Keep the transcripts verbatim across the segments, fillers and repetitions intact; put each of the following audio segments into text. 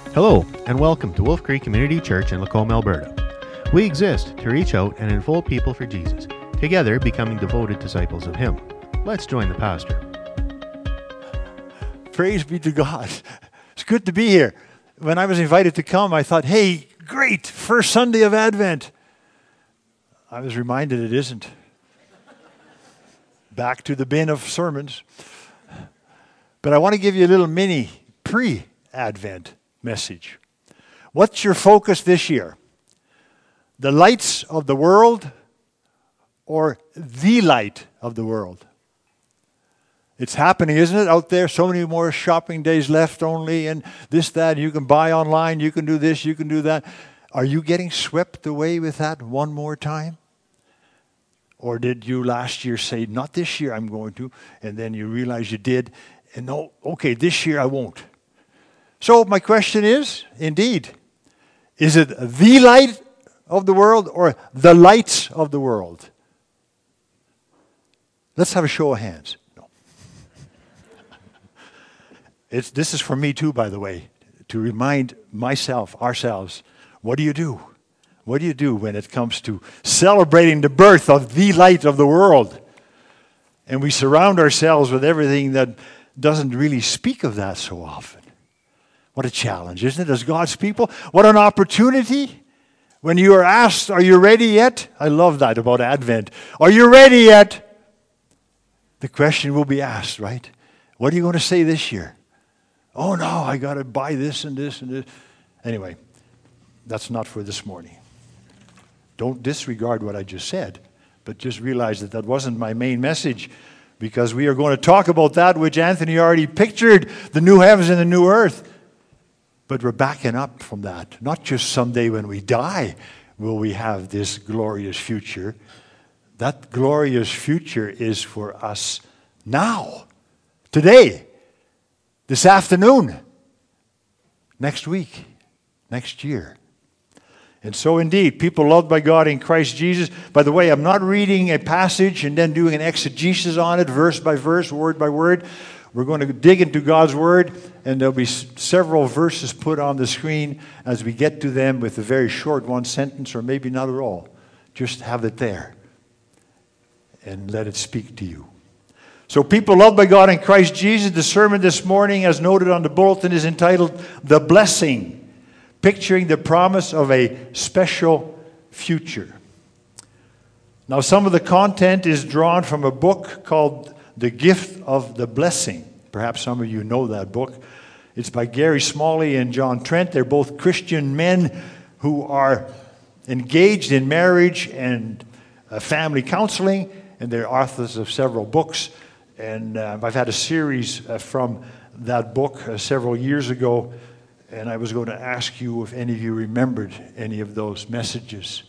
Hello, and welcome to Wolf Creek Community Church in Lacombe, Alberta. We exist to reach out and enfold people for Jesus, together becoming devoted disciples of Him. Let's join the pastor. Praise be to God. It's good to be here. When I was invited to come, I thought, hey, great, first Sunday of Advent. I was reminded it isn't. Back to the bin of sermons. But I want to give you a little mini pre-Advent message. What's your focus this year? The lights of the world or the light of the world? It's happening, isn't it, out there? So many more shopping days left only, and this, that. You can buy online, you can do this, you can do that. Are you getting swept away with that one more time? Or did you last year say, not this year I'm going to, and then you realize you did, and no, okay, this year I won't. So my question is, indeed, is it the light of the world or the lights of the world? Let's have a show of hands. No. It's, this is for me too, by the way, to remind myself, ourselves, what do you do? What do you do when it comes to celebrating the birth of the light of the world? And we surround ourselves with everything that doesn't really speak of that so often. What a challenge, isn't it, as God's people? What an opportunity. When you are asked, are you ready yet? I love that about Advent. Are you ready yet? The question will be asked, right? What are you going to say this year? Oh no, I got to buy this and this and this. Anyway, that's not for this morning. Don't disregard what I just said, but just realize that that wasn't my main message, because we are going to talk about that which Anthony already pictured, the new heavens and the new earth. But we're backing up from that. Not just someday when we die will we have this glorious future. That glorious future is for us now, today, this afternoon, next week, next year. And so indeed, people loved by God in Christ Jesus. By the way, I'm not reading a passage and then doing an exegesis on it, verse by verse, word by word. We're going to dig into God's Word, and there'll be several verses put on the screen as we get to them with a very short one sentence, or maybe not at all. Just have it there and let it speak to you. So people loved by God in Christ Jesus, the sermon this morning, as noted on the bulletin, is entitled, The Blessing, picturing the promise of a special future. Now, some of the content is drawn from a book called The Gift of the Blessing. Perhaps some of you know that book. It's by Gary Smalley and John Trent. They're both Christian men who are engaged in marriage and uh, family counseling, and they're authors of several books. And uh, I've had a series uh, from that book uh, several years ago, and I was going to ask you if any of you remembered any of those messages.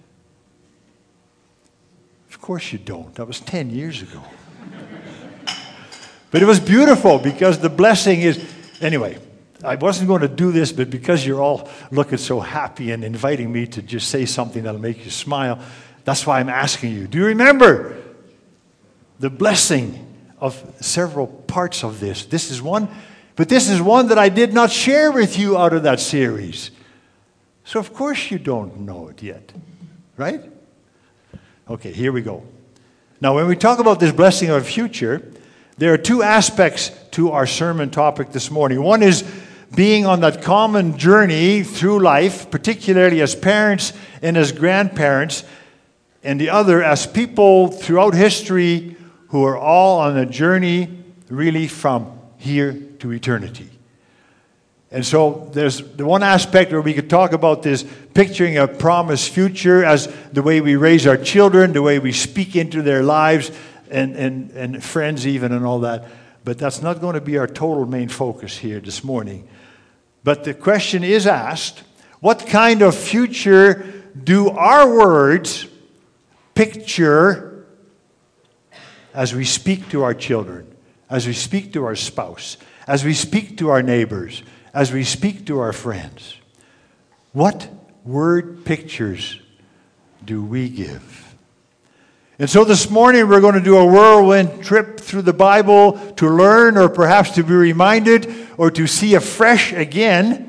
Of course you don't. That was ten years ago. But it was beautiful, because the blessing is... Anyway, I wasn't going to do this, but because you're all looking so happy and inviting me to just say something that'll make you smile, that's why I'm asking you. Do you remember the blessing of several parts of this? This is one, but this is one that I did not share with you out of that series. So of course you don't know it yet, right? Okay, here we go. Now, when we talk about this blessing of a future, there are two aspects to our sermon topic this morning. One is being on that common journey through life, particularly as parents and as grandparents, and the other as people throughout history who are all on a journey really from here to eternity. And so there's the one aspect where we could talk about this picturing a promised future as the way we raise our children, the way we speak into their lives, And, and, and friends even and all that. But that's not going to be our total main focus here this morning. But the question is asked, what kind of future do our words picture as we speak to our children, as we speak to our spouse, as we speak to our neighbors, as we speak to our friends? What word pictures do we give? And so this morning we're going to do a whirlwind trip through the Bible to learn, or perhaps to be reminded, or to see afresh again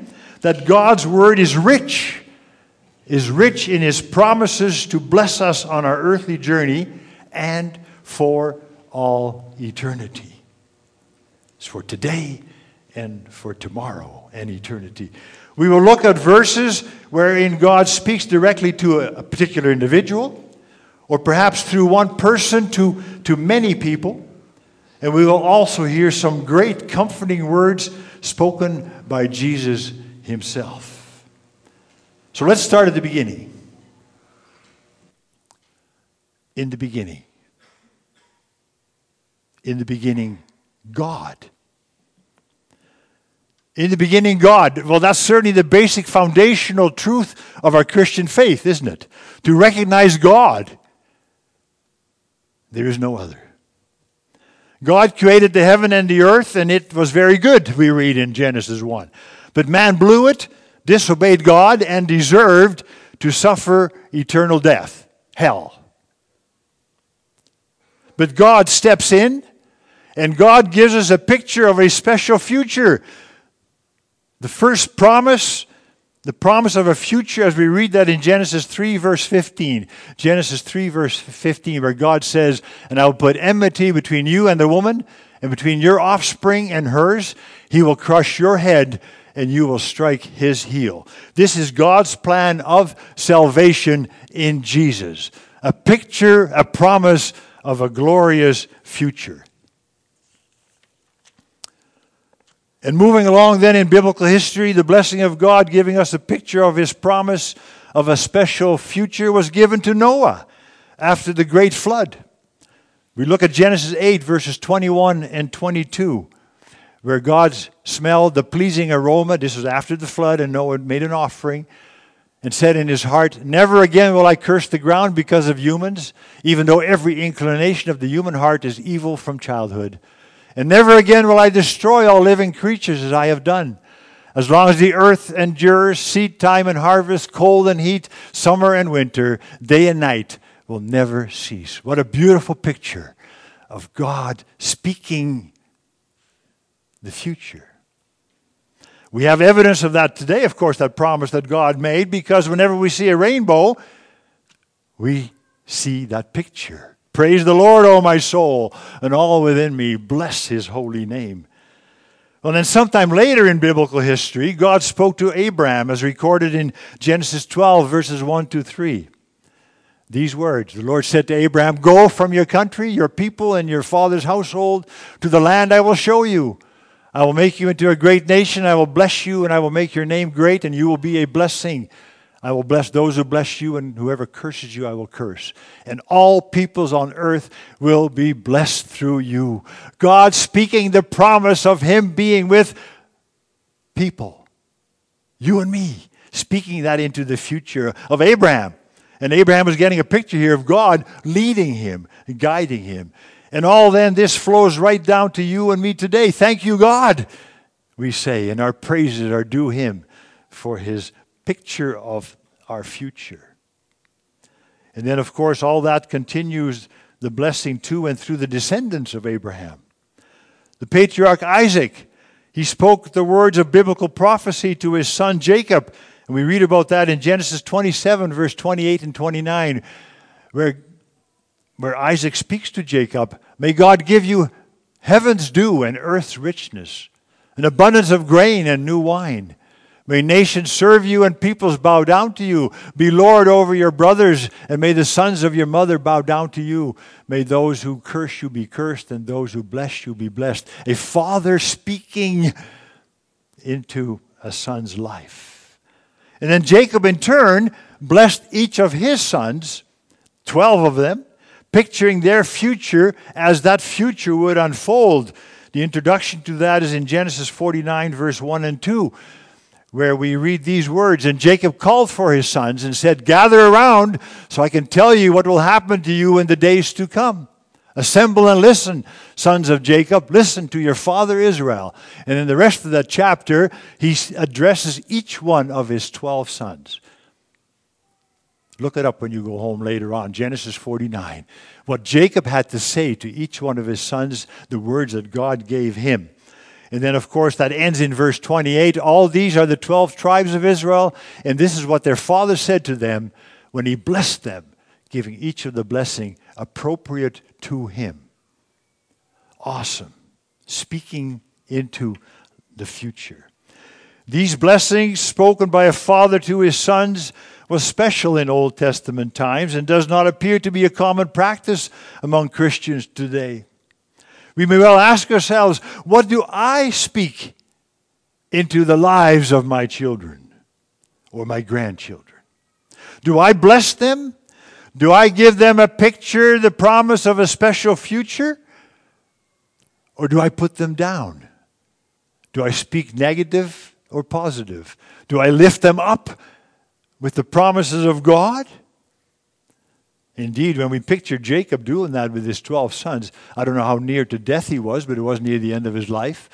that God's Word is rich, is rich in His promises to bless us on our earthly journey and for all eternity. It's for today and for tomorrow and eternity. We will look at verses wherein God speaks directly to a, a particular individual, or perhaps through one person to, to many people. And we will also hear some great comforting words spoken by Jesus Himself. So let's start at the beginning. In the beginning. In the beginning, God. In the beginning, God. Well, that's certainly the basic foundational truth of our Christian faith, isn't it? To recognize God. There is no other. God created the heaven and the earth, and it was very good, we read in Genesis one. But man blew it, disobeyed God, and deserved to suffer eternal death, hell. But God steps in, and God gives us a picture of a special future. The first promise, the promise of a future, as we read that in Genesis three, verse fifteen. Genesis three, verse fifteen, where God says, "And I will put enmity between you and the woman, and between your offspring and hers. He will crush your head, and you will strike his heel." This is God's plan of salvation in Jesus. A picture, a promise of a glorious future. And moving along then in biblical history, the blessing of God giving us a picture of His promise of a special future was given to Noah after the great flood. We look at Genesis eight, verses twenty-one and twenty-two, where God smelled the pleasing aroma. This was after the flood, and Noah made an offering and said in his heart, "Never again will I curse the ground because of humans, even though every inclination of the human heart is evil from childhood. And never again will I destroy all living creatures as I have done. As long as the earth endures, seed time and harvest, cold and heat, summer and winter, day and night will never cease." What a beautiful picture of God speaking the future. We have evidence of that today, of course, that promise that God made, because whenever we see a rainbow, we see that picture. Praise the Lord, O my soul, and all within me, bless His holy name. Well, then sometime later in biblical history, God spoke to Abraham, as recorded in Genesis twelve, verses one to three. These words, the Lord said to Abraham, "Go from your country, your people, and your father's household to the land I will show you. I will make you into a great nation. I will bless you, and I will make your name great, and you will be a blessing. I will bless those who bless you, and whoever curses you I will curse. And all peoples on earth will be blessed through you." God speaking the promise of Him being with people. You and me. Speaking that into the future of Abraham. And Abraham was getting a picture here of God leading him, guiding him. And all then this flows right down to you and me today. Thank you, God, we say. And our praises are due Him for His picture of our future. And then, of course, all that continues the blessing to and through the descendants of Abraham. The patriarch Isaac, he spoke the words of biblical prophecy to his son Jacob. And we read about that in Genesis twenty-seven, verse twenty-eight and twenty-nine, where, where Isaac speaks to Jacob, "May God give you heaven's dew and earth's richness, an abundance of grain and new wine. May nations serve you and peoples bow down to you. Be Lord over your brothers, and may the sons of your mother bow down to you. May those who curse you be cursed, and those who bless you be blessed." A father speaking into a son's life. And then Jacob in turn blessed each of his sons, twelve of them, picturing their future as that future would unfold. The introduction to that is in Genesis forty-nine, verse one and two. Where we read these words, "And Jacob called for his sons and said, 'Gather around so I can tell you what will happen to you in the days to come. Assemble and listen, sons of Jacob. Listen to your father Israel.'" And in the rest of that chapter, he addresses each one of his twelve sons. Look it up when you go home later on, Genesis forty-nine. What Jacob had to say to each one of his sons, the words that God gave him. And then, of course, that ends in verse twenty-eight. All these are the twelve tribes of Israel, and this is what their father said to them when he blessed them, giving each of the blessing appropriate to him. Awesome. Speaking into the future. These blessings spoken by a father to his sons was special in Old Testament times and does not appear to be a common practice among Christians today. We may well ask ourselves, what do I speak into the lives of my children or my grandchildren? Do I bless them? Do I give them a picture, the promise of a special future? Or do I put them down? Do I speak negative or positive? Do I lift them up with the promises of God? Indeed, when we picture Jacob doing that with his twelve sons, I don't know how near to death he was, but it was near the end of his life.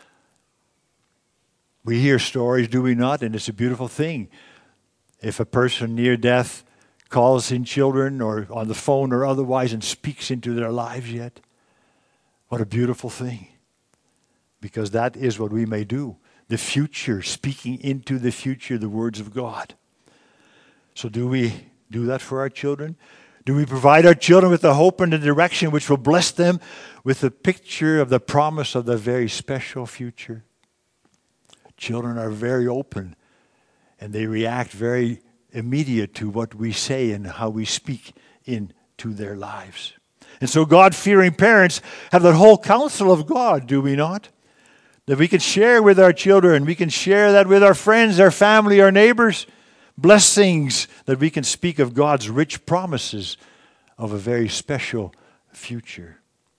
We hear stories, do we not? And it's a beautiful thing. If a person near death calls in children or on the phone or otherwise and speaks into their lives yet, what a beautiful thing. Because that is what we may do. The future, speaking into the future, the words of God. So do we do that for our children? Do we provide our children with the hope and the direction which will bless them with the picture of the promise of the very special future? Children are very open and they react very immediate to what we say and how we speak into their lives. And so God-fearing parents have that whole counsel of God, do we not? That we can share with our children. We can share that with our friends, our family, our neighbors. Blessings that we can speak of God's rich promises of a very special future.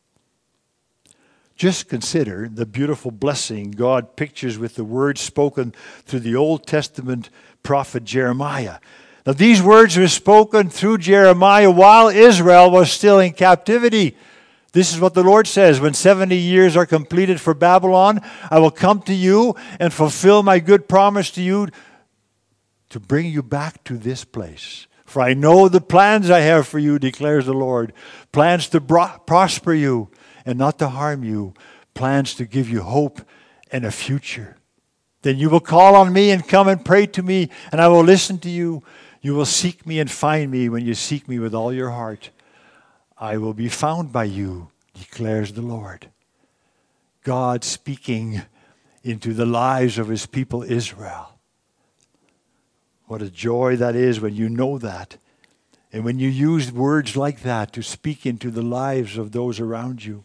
Just consider the beautiful blessing God pictures with the words spoken through the Old Testament prophet Jeremiah. Now these words were spoken through Jeremiah while Israel was still in captivity. This is what the Lord says, when seventy years are completed for Babylon, I will come to you and fulfill my good promise to you to bring you back to this place. For I know the plans I have for you, declares the Lord. Plans to bro- prosper you and not to harm you. Plans to give you hope and a future. Then you will call on me and come and pray to me, and I will listen to you. You will seek me and find me when you seek me with all your heart. I will be found by you, declares the Lord. God speaking into the lives of his people Israel. What a joy that is when you know that. And when you use words like that to speak into the lives of those around you.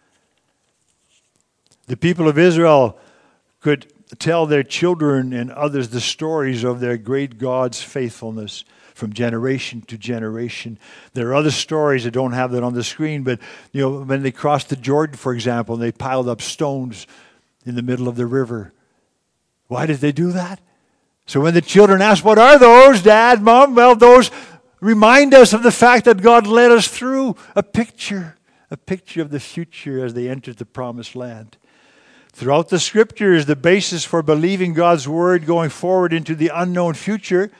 The people of Israel could tell their children and others the stories of their great God's faithfulness from generation to generation. There are other stories that don't have that on the screen, but you know, when they crossed the Jordan, for example, and they piled up stones in the middle of the river. Why did they do that? So when the children ask, what are those, Dad, Mom? Well, those remind us of the fact that God led us through a picture, a picture of the future as they entered the promised land. Throughout the scriptures, the basis for believing God's word going forward into the unknown future,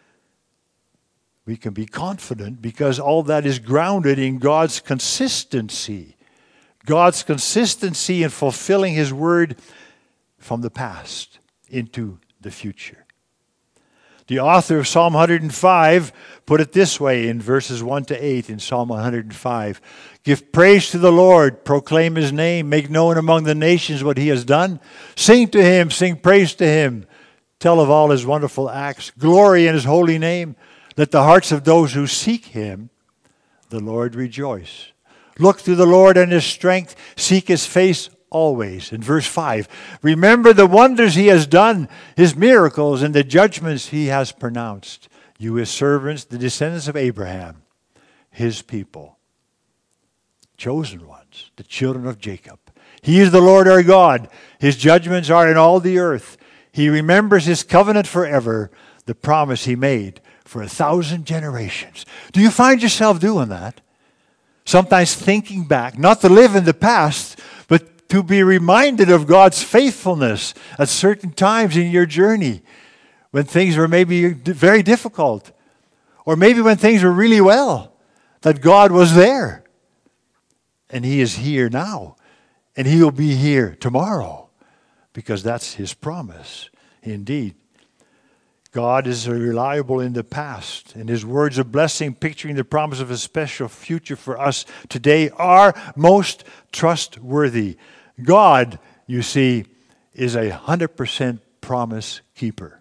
we can be confident because all that is grounded in God's consistency. God's consistency in fulfilling his word from the past into the future. The author of Psalm one hundred five put it this way in verses one to eight in Psalm one hundred five. Give praise to the Lord, proclaim his name, make known among the nations what he has done. Sing to him, sing praise to him. Tell of all his wonderful acts. Glory in his holy name. Let the hearts of those who seek him, the Lord, rejoice. Look to the Lord and his strength. Seek his face always. In verse five, remember the wonders he has done, his miracles and the judgments he has pronounced. You, his servants, the descendants of Abraham, his people, chosen ones, the children of Jacob. He is the Lord our God. His judgments are in all the earth. He remembers his covenant forever, the promise he made for a thousand generations. Do you find yourself doing that? Sometimes thinking back, not to live in the past, but to be reminded of God's faithfulness at certain times in your journey when things were maybe very difficult, or maybe when things were really well, that God was there. And he is here now, and he will be here tomorrow. because that's his promise. Indeed, God is reliable in the past, and his words of blessing, picturing the promise of a special future for us today, are most trustworthy. God, you see, is a one hundred percent promise keeper.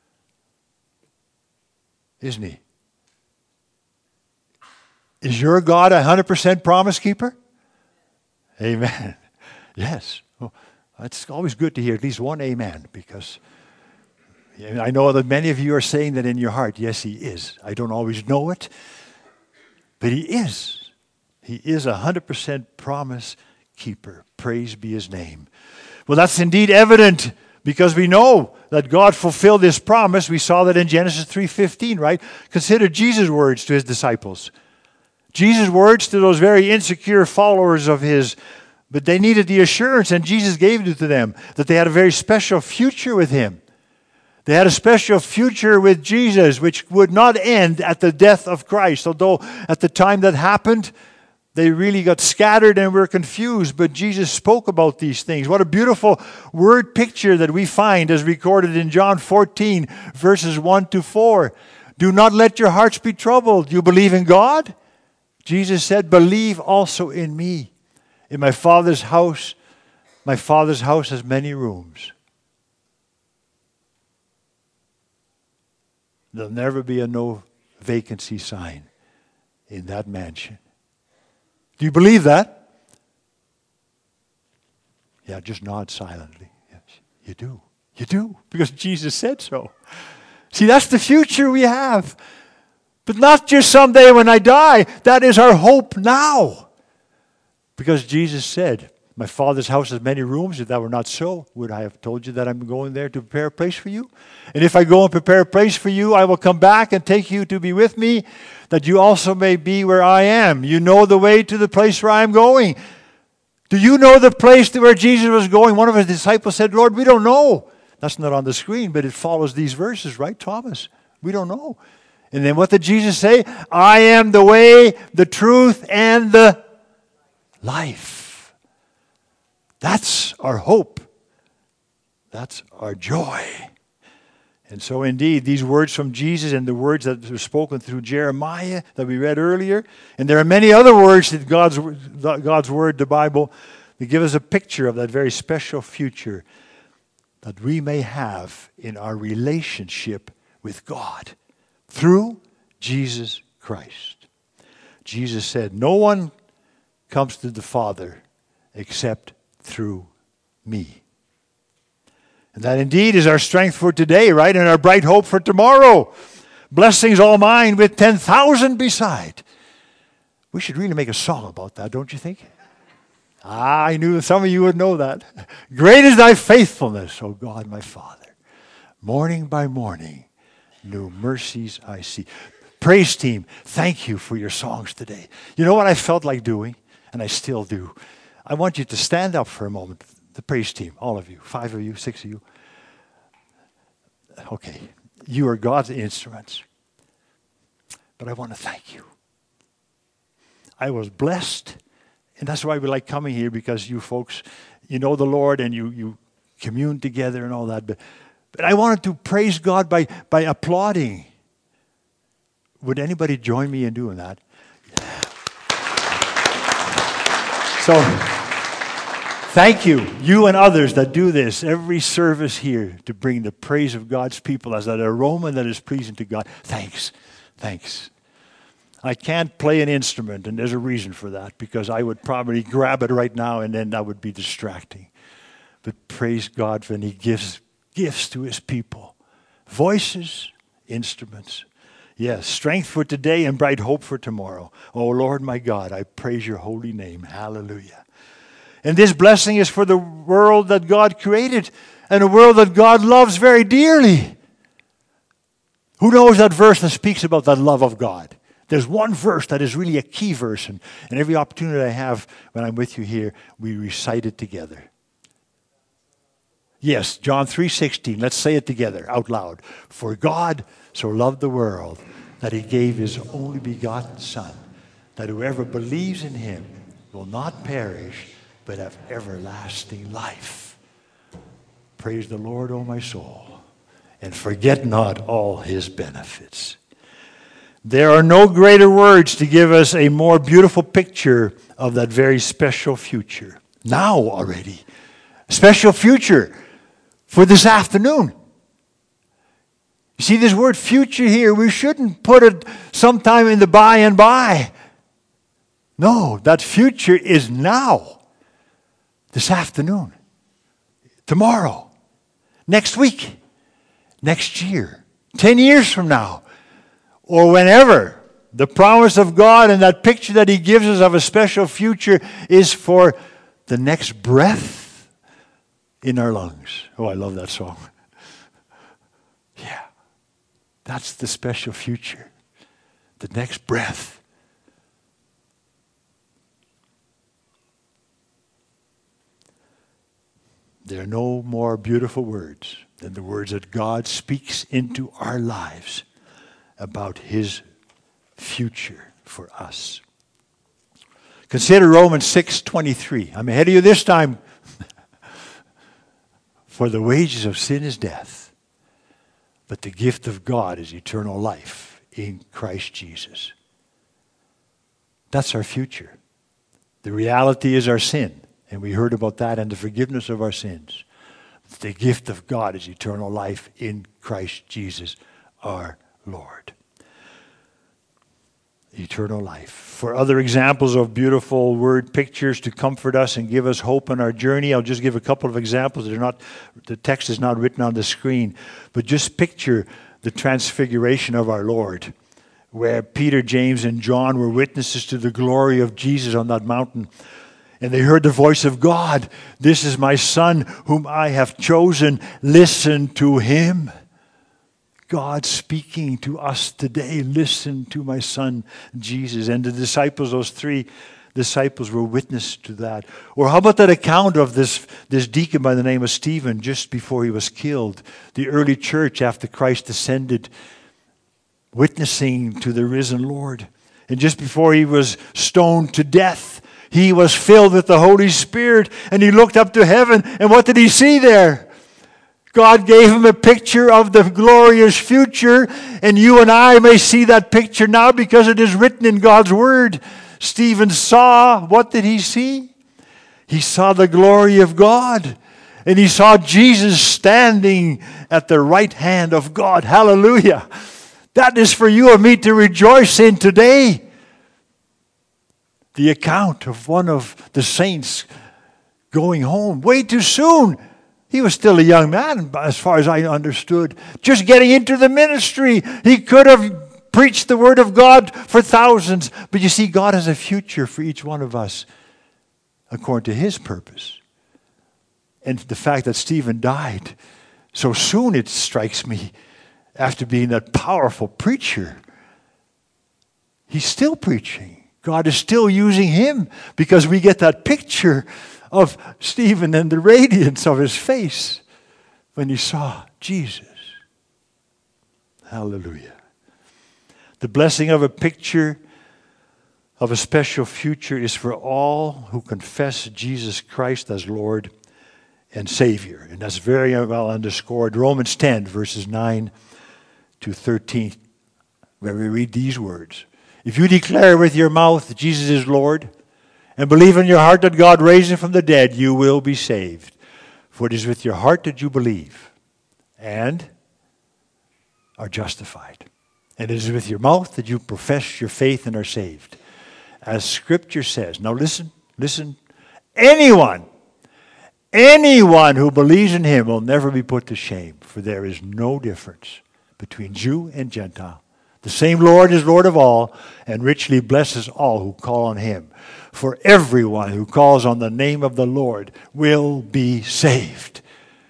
Isn't he? Is your God a one hundred percent promise keeper? Amen. Yes. Well, it's always good to hear at least one amen, because I know that many of you are saying that in your heart. Yes, he is. I don't always know it, but he is. He is a one hundred percent promise keeper. Praise be his name. Well, that's indeed evident because we know that God fulfilled his promise. We saw that in Genesis three fifteen, right? Consider Jesus' words to his disciples. Jesus' words to those very insecure followers of his, but they needed the assurance, and Jesus gave it to them, that they had a very special future with him. They had a special future with Jesus, which would not end at the death of Christ. Although at the time that happened, they really got scattered and were confused. But Jesus spoke about these things. What a beautiful word picture that we find as recorded in John fourteen, verses one to four. Do not let your hearts be troubled. You believe in God? Jesus said, believe also in me. In my Father's house, my Father's house has many rooms. There'll never be a no vacancy sign in that mansion. Do you believe that? Yeah, just nod silently. Yes, you do. You do, because Jesus said so. See, that's the future we have. But not just someday when I die. That is our hope now. Because Jesus said, my Father's house has many rooms. If that were not so, would I have told you that I'm going there to prepare a place for you? And if I go and prepare a place for you, I will come back and take you to be with me, that you also may be where I am. You know the way to the place where I am going. Do you know the place to where Jesus was going? One of his disciples said, Lord, we don't know. That's not on the screen, but it follows these verses, right, Thomas? We don't know. And then what did Jesus say? I am the way, the truth, and the life. That's our hope. That's our joy. And so indeed, these words from Jesus and the words that were spoken through Jeremiah that we read earlier, and there are many other words that God's, God's Word, the Bible, that give us a picture of that very special future that we may have in our relationship with God through Jesus Christ. Jesus said, no one comes to the Father except through me. And that indeed is our strength for today, right? And our bright hope for tomorrow. Blessings all mine with ten thousand beside. We should really make a song about that, don't you think? Ah, I knew some of you would know that. Great is thy faithfulness, O God, my Father. Morning by morning, new mercies I see. Praise team, thank you for your songs today. You know what I felt like doing, and I still do? I want you to stand up for a moment. The praise team, all of you, five of you, six of you. Okay, you are God's instruments. But I want to thank you. I was blessed, and that's why we like coming here, because you folks, you know the Lord and you, you commune together and all that. But, but I wanted to praise God by, by applauding. Would anybody join me in doing that? Yeah. So, thank you, you and others that do this every service here to bring the praise of God's people as that aroma that is pleasing to God. Thanks, thanks. I can't play an instrument, and there's a reason for that, because I would probably grab it right now and then that would be distracting. But praise God when He gives gifts to His people. Voices, instruments. Yes, strength for today and bright hope for tomorrow. Oh, Lord, my God, I praise your holy name. Hallelujah. And this blessing is for the world that God created and a world that God loves very dearly. Who knows that verse that speaks about that love of God? There's one verse that is really a key verse, and, and every opportunity I have when I'm with you here, we recite it together. Yes, John three sixteen. Let's say it together out loud. For God so loved the world that He gave His only begotten Son, that whoever believes in Him will not perish, but have everlasting life. Praise the Lord, O my soul, and forget not all his benefits. There are no greater words to give us a more beautiful picture of that very special future. Now already. Special future for this afternoon. You see this word future here, we shouldn't put it sometime in the by and by. No, that future is now. This afternoon. Tomorrow. Next week, next year, ten years from now, or whenever. The promise of God and that picture that he gives us of a special future is for the next breath in our lungs. Oh, I love that song. Yeah, that's the special future. The next breath. There are no more beautiful words than the words that God speaks into our lives about his future for us. Consider Romans six twenty-three. I'm ahead of you this time. For the wages of sin is death, but the gift of God is eternal life in Christ Jesus. That's our future. The reality is our sin. And we heard about that and the forgiveness of our sins. The gift of God is eternal life in Christ Jesus our Lord. Eternal life. For other examples of beautiful word pictures to comfort us and give us hope on our journey, I'll just give a couple of examples. They're not, the text is not written on the screen, but just picture the transfiguration of our Lord, where Peter, James, and John were witnesses to the glory of Jesus on that mountain. And they heard the voice of God. This is my Son whom I have chosen. Listen to him. God speaking to us today. Listen to my Son, Jesus. And the disciples, those three disciples were witness to that. Or how about that account of this, this deacon by the name of Stephen just before he was killed? The early church after Christ ascended, witnessing to the risen Lord. And just before he was stoned to death, he was filled with the Holy Spirit and he looked up to heaven. And what did he see there? God gave him a picture of the glorious future. And you and I may see that picture now because it is written in God's Word. Stephen saw, what did he see? He saw the glory of God. And he saw Jesus standing at the right hand of God. Hallelujah. That is for you and me to rejoice in today. The account of one of the saints going home way too soon. He was still a young man, as far as I understood. Just getting into the ministry. He could have preached the word of God for thousands. But you see, God has a future for each one of us according to his purpose. And the fact that Stephen died so soon, it strikes me, after being that powerful preacher, he's still preaching. God is still using him because we get that picture of Stephen and the radiance of his face when he saw Jesus. Hallelujah. The blessing of a picture of a special future is for all who confess Jesus Christ as Lord and Savior. And that's very well underscored. Romans ten, verses nine to thirteen, where we read these words. If you declare with your mouth that Jesus is Lord and believe in your heart that God raised him from the dead, you will be saved. For it is with your heart that you believe and are justified. And it is with your mouth that you profess your faith and are saved. As Scripture says. Now listen, listen. Anyone, anyone who believes in him will never be put to shame. For there is no difference between Jew and Gentile. The same Lord is Lord of all, and richly blesses all who call on him. For everyone who calls on the name of the Lord will be saved.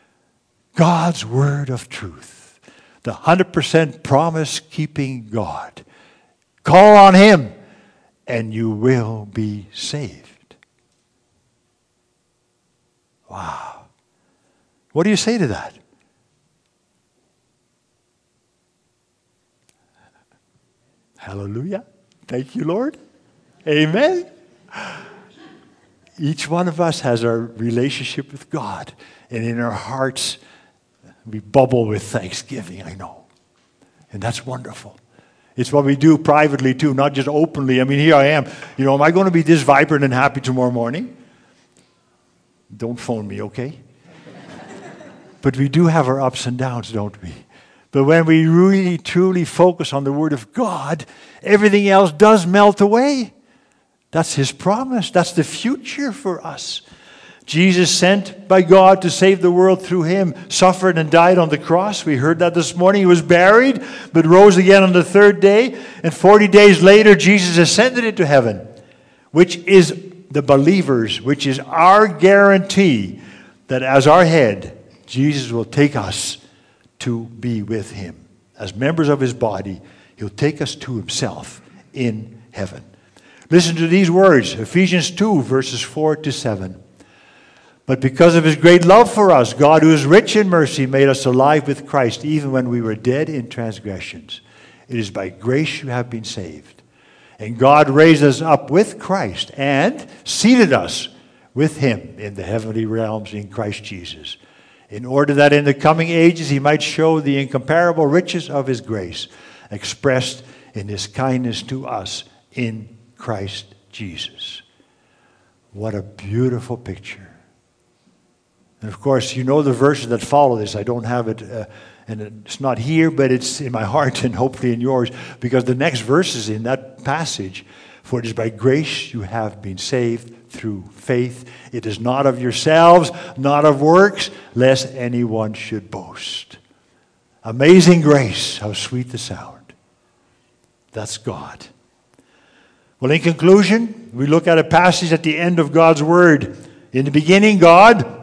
God's word of truth. The one hundred percent promise-keeping God. Call on him, and you will be saved. Wow. What do you say to that? Hallelujah. Thank you, Lord. Amen. Each one of us has our relationship with God. And in our hearts, we bubble with thanksgiving, I know. And that's wonderful. It's what we do privately too, not just openly. I mean, here I am. You know, am I going to be this vibrant and happy tomorrow morning? Don't phone me, okay? But we do have our ups and downs, don't we? But when we really, truly focus on the Word of God, everything else does melt away. That's His promise. That's the future for us. Jesus, sent by God to save the world through Him, suffered and died on the cross. We heard that this morning. He was buried, but rose again on the third day. And forty days later, Jesus ascended into heaven, which is the believers, which is our guarantee that as our head, Jesus will take us to be with Him. As members of His body, He'll take us to Himself in heaven. Listen to these words, Ephesians two, verses four to seven. But because of His great love for us, God, who is rich in mercy, made us alive with Christ, even when we were dead in transgressions. It is by grace you have been saved. And God raised us up with Christ and seated us with Him in the heavenly realms in Christ Jesus, in order that in the coming ages He might show the incomparable riches of His grace, expressed in His kindness to us in Christ Jesus. What a beautiful picture. And of course, you know the verses that follow this. I don't have it, uh, and it's not here, but it's in my heart and hopefully in yours, because the next verses in that passage, for it is by grace you have been saved through faith. It is not of yourselves, not of works, lest anyone should boast. Amazing grace, how sweet the sound. That's God. Well, in conclusion, we look at a passage at the end of God's Word. In the beginning, God.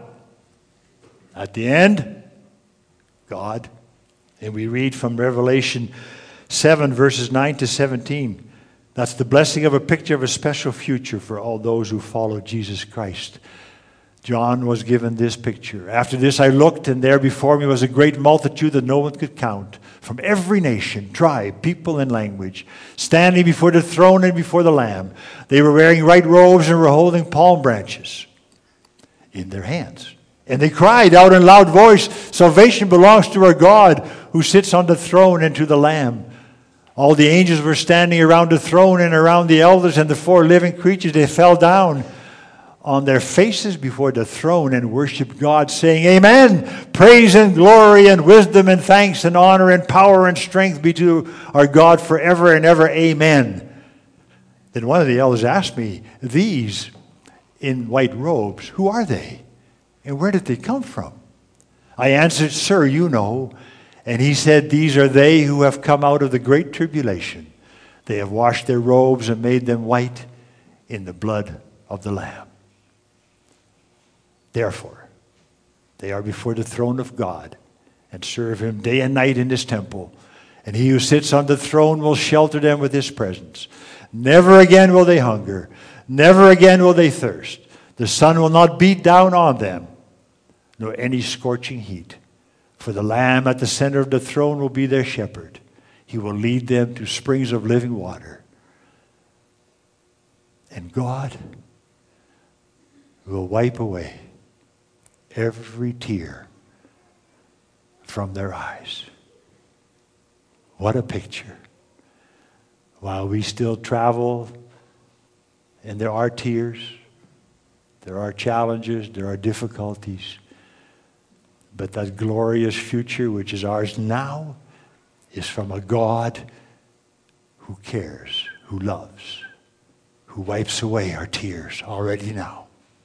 At the end, God. And we read from Revelation seven, verses nine to seventeen. That's the blessing of a picture of a special future for all those who follow Jesus Christ. John was given this picture. After this I looked, and there before me was a great multitude that no one could count, from every nation, tribe, people, and language, standing before the throne and before the Lamb. They were wearing white robes and were holding palm branches in their hands. And they cried out in a loud voice, "Salvation belongs to our God who sits on the throne and to the Lamb." All the angels were standing around the throne and around the elders and the four living creatures. They fell down on their faces before the throne and worshiped God, saying, "Amen. Praise and glory and wisdom and thanks and honor and power and strength be to our God forever and ever. Amen." Then one of the elders asked me, "These in white robes, who are they? And where did they come from?" I answered, "Sir, you know." And he said, "These are they who have come out of the great tribulation. They have washed their robes and made them white in the blood of the Lamb." Therefore, they are before the throne of God and serve Him day and night in His temple. And He who sits on the throne will shelter them with His presence. Never again will they hunger. Never again will they thirst. The sun will not beat down on them, nor any scorching heat. For the Lamb at the center of the throne will be their shepherd. He will lead them to springs of living water. And God will wipe away every tear from their eyes. What a picture. While we still travel, and there are tears, there are challenges, there are difficulties, but that glorious future which is ours now is from a God who cares, who loves, who wipes away our tears already now.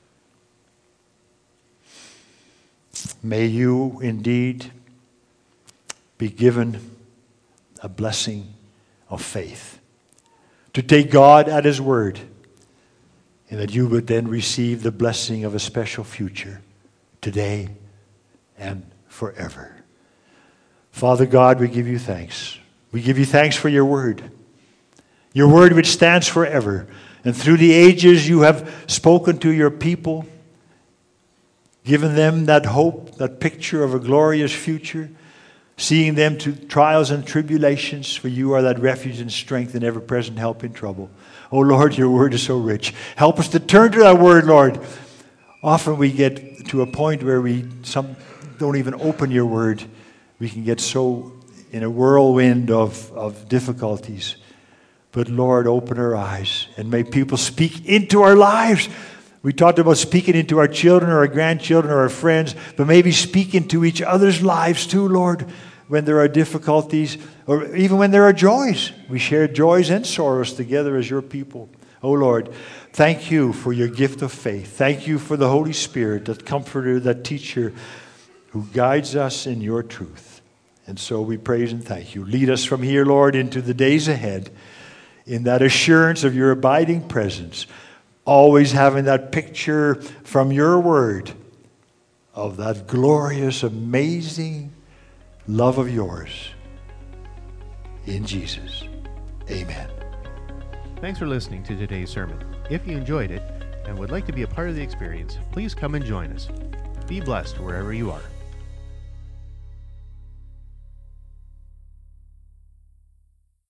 May you indeed be given a blessing of faith, to take God at His word, and that you would then receive the blessing of a special future today and forever. Father God, we give you thanks. We give you thanks for your word. Your word which stands forever. And through the ages you have spoken to your people, given them that hope, that picture of a glorious future, seeing them to trials and tribulations, for you are that refuge and strength and ever-present help in trouble. Oh Lord, your word is so rich. Help us to turn to that word, Lord, Often we get to a point where we some don't even open your word. We can get so in a whirlwind of, of difficulties. But Lord, open our eyes and may people speak into our lives. We talked about speaking into our children or our grandchildren or our friends, but maybe speak into each other's lives too, Lord, when there are difficulties or even when there are joys. We share joys and sorrows together as your people. Oh Lord, thank you for your gift of faith. Thank you for the Holy Spirit, that comforter, that teacher who guides us in your truth. And so we praise and thank you. Lead us from here, Lord, into the days ahead in that assurance of your abiding presence, always having that picture from your word of that glorious, amazing love of yours in Jesus. Amen. Thanks for listening to today's sermon. If you enjoyed it and would like to be a part of the experience, please come and join us. Be blessed wherever you are.